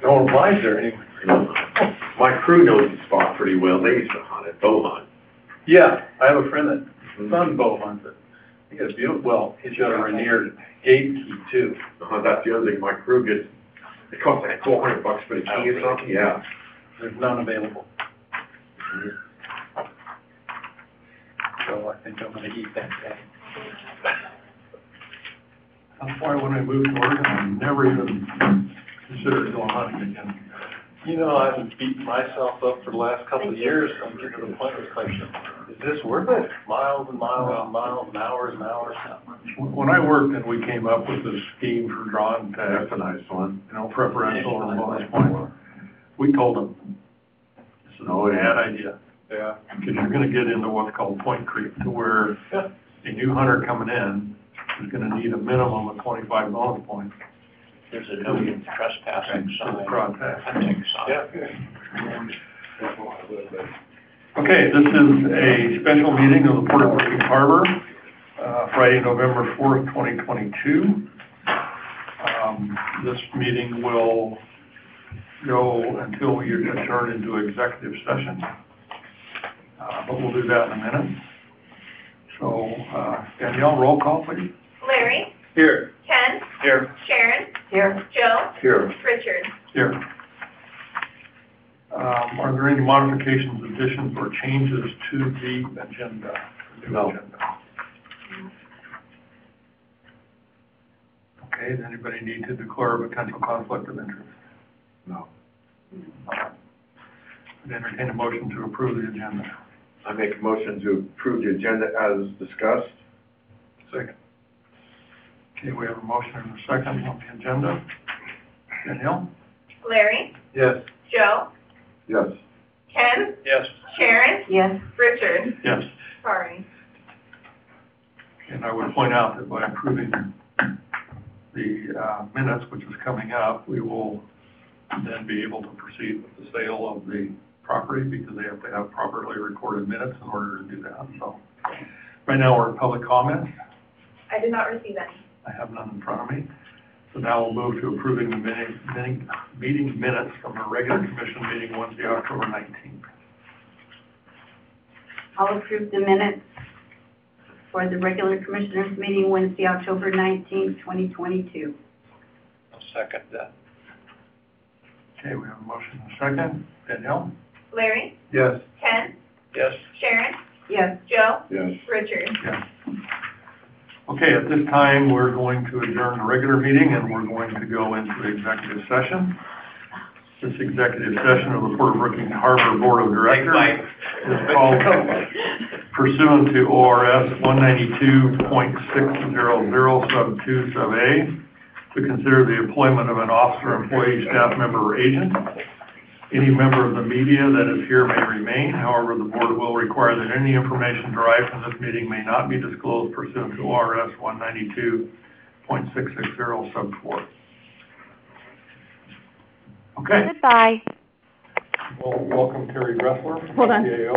No one flies there anyway. My crew knows the spot pretty well. They used to hunt it, bow hunt. Yeah, I have a friend that son bow hunts it. He got a beautiful, well, he's got a Rainier gate key too. That's the other thing. My crew gets, it costs like $400 for the key or something. Yeah. There's none available. So I think I'm gonna eat that guy. That's why when I moved to Oregon, I never even considered going hunting again. You know, I've been beating myself up for the last couple of years. I'm getting to the point where it's like, is this worth it? Miles and miles and miles and hours and hours. When I worked and we came up with this scheme for drawing tags, That's a nice one. you know, preferential and bonus points, we told them, this is a bad idea. Yeah. Because you're gonna get into what's called point creep, to where a new hunter coming in is gonna need a minimum of 25 bonus points. There's a no trespassing sign. Hunting sign. Yeah. Okay, this is a special meeting of the Port of Brookings Harbor, Friday, November 4th, 2022. This meeting will go until we adjourn into executive session, but we'll do that in a minute. So, Danielle, roll call, please. Larry. Here. Ken. Here. Sharon. Here. Joe. Here. Richard. Here. Are there any modifications, additions, or changes to the agenda? No. Okay, does anybody need to declare a potential conflict of interest? No. I'd entertain a motion to approve the agenda. I make a motion to approve the agenda as discussed. Second. Okay, we have a motion and a second on the agenda. Danielle? Larry. Yes. Joe. Yes. Ken. Yes. Sharon. Yes. Richard. Yes. Sorry. And I would point out that by approving the minutes, which is coming up, we will then be able to proceed with the sale of the property, because they have to have properly recorded minutes in order to do that. So right now we're in public comment. I did not receive any. I have none in front of me. So now we'll move to approving the meeting minutes from our regular commission meeting Wednesday, October 19th. I'll approve the minutes for the regular commissioners meeting Wednesday, October 19th, 2022. I'll second that. Okay, we have a motion and a second. Danielle? Larry. Yes. Ken. Yes. Sharon. Yes. Joe. Yes. Richard. Yes. Okay, at this time, we're going to adjourn the regular meeting and we're going to go into executive session. This executive session of the Port of Brookings Harbor Board of Directors is called pursuant to ORS 192.600 sub 2 sub A to consider the employment of an officer, employee, staff member, or agent. Any member of the media that is here may remain. However, the board will require that any information derived from this meeting may not be disclosed pursuant to ORS 192.660 sub 4. Okay. Goodbye. Well, welcome Terry Dressler from Hold on. CAO.